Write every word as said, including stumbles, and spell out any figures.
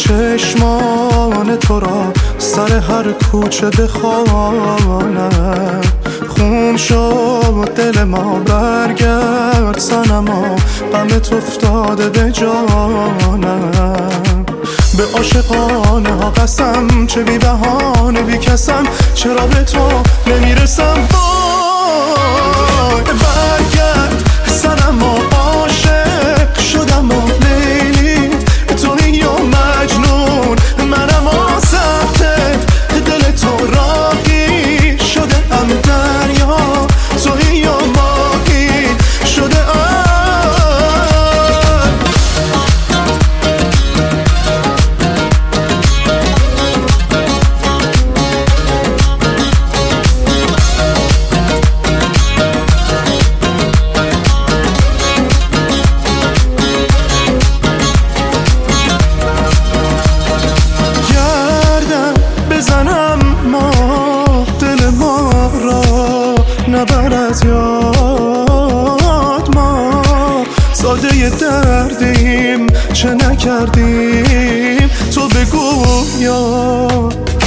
چشمان تو را سر هر کوچه بخوانم. خون شد دل ما برگرد صنما، غمت افتاده به جانم. به عاشقانه ها قسم، چه بی بهانه بی کسم، چرا به تو نمیرسم. وای برگرد صنما، عاشق شدم و لیلی توی یا مجنون، منم آسفته دل تو راهی شده ام دریا، توی یا ماهی شده ام. نبر از یاد ما، ساده دردیم چه نکردیم تو بگو یا